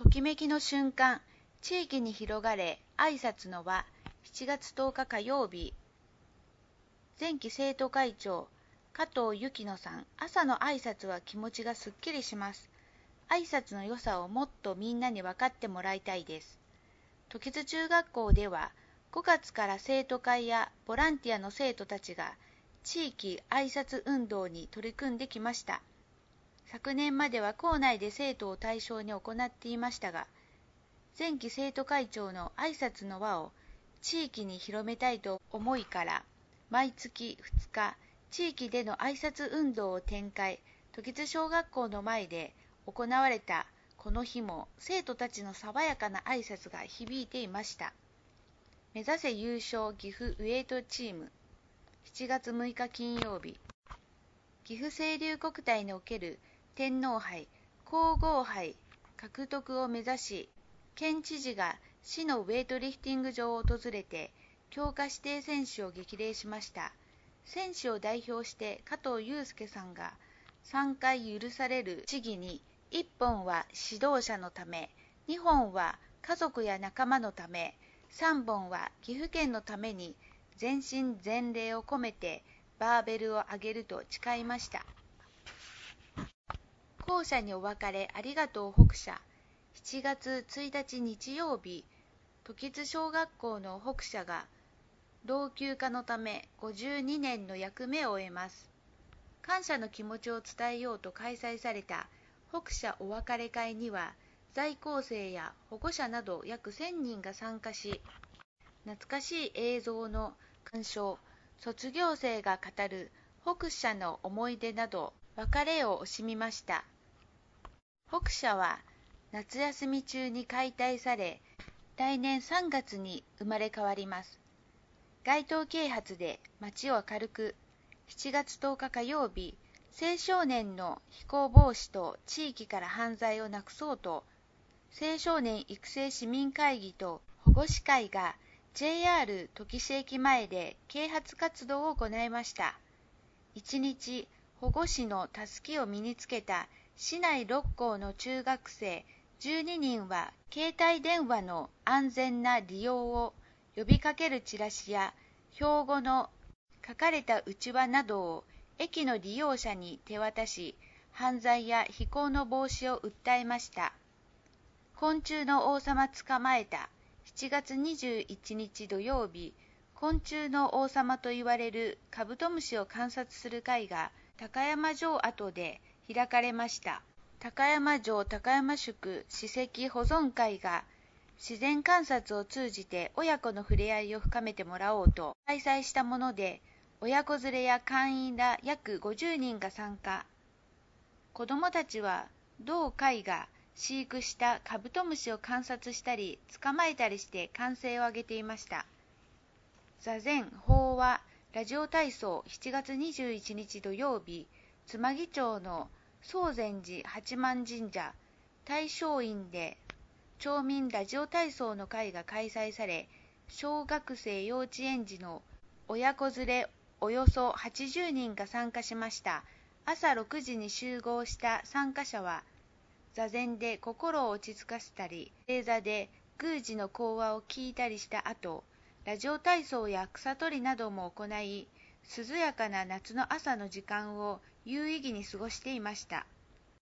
ときめきの瞬間、地域に広がれ挨拶の輪。7月10日火曜日。前期生徒会長加藤幸乃さん。朝の挨拶は気持ちがすっきりします。挨拶の良さをもっとみんなに分かってもらいたいです。時津中学校では5月から生徒会やボランティアの生徒たちが地域挨拶運動に取り組んできました。昨年までは校内で生徒を対象に行っていましたが、前期生徒会長の挨拶の輪を地域に広めたいと思いから、毎月2日、地域での挨拶運動を展開。時津小学校の前で行われたこの日も、生徒たちの爽やかな挨拶が響いていました。目指せ優勝岐阜ウエイトチーム。7月6日金曜日。岐阜清流国体における天皇杯、皇后杯獲得を目指し、県知事が市のウェイトリフティング場を訪れて、強化指定選手を激励しました。選手を代表して加藤祐介さんが、3回許される試技に、1本は指導者のため、2本は家族や仲間のため、3本は岐阜県のために、全身全霊を込めてバーベルを上げると誓いました。校舎にお別れありがとう北社。7月1日日曜日、時津小学校の北社が老朽化のため52年の役目を終えます。感謝の気持ちを伝えようと開催された北社お別れ会には、在校生や保護者など約1000人が参加し、懐かしい映像の鑑賞、卒業生が語る北社の思い出など別れを惜しみました。北社は夏休み中に解体され、来年3月に生まれ変わります。街頭啓発で街を明るく。7月10日火曜日、青少年の非行防止と地域から犯罪をなくそうと、青少年育成市民会議と保護司会が JR 土岐市駅前で啓発活動を行いました。1日保護司のたすきを身につけた市内6校の中学生12人は、携帯電話の安全な利用を呼びかけるチラシや標語の書かれたうちわなどを駅の利用者に手渡し、犯罪や非行の防止を訴えました。昆虫の王様捕まえた。7月21日土曜日、昆虫の王様と言われるカブトムシを観察する会が高山城跡で開かれました。高山城高山宿史跡保存会が自然観察を通じて親子の触れ合いを深めてもらおうと開催したもので、親子連れや会員ら約50人が参加。子どもたちは同会が飼育したカブトムシを観察したり捕まえたりして歓声を上げていました。座禅法話ラジオ体操。7月21日土曜日、妻木町の総禅寺八幡神社大正院で町民ラジオ体操の会が開催され、小学生幼稚園児の親子連れおよそ80人が参加しました。朝6時に集合した参加者は、座禅で心を落ち着かせたり、正座で宮司の講話を聞いたりした後、ラジオ体操や草取りなども行い、涼やかな夏の朝の時間を有意義に過ごしていました。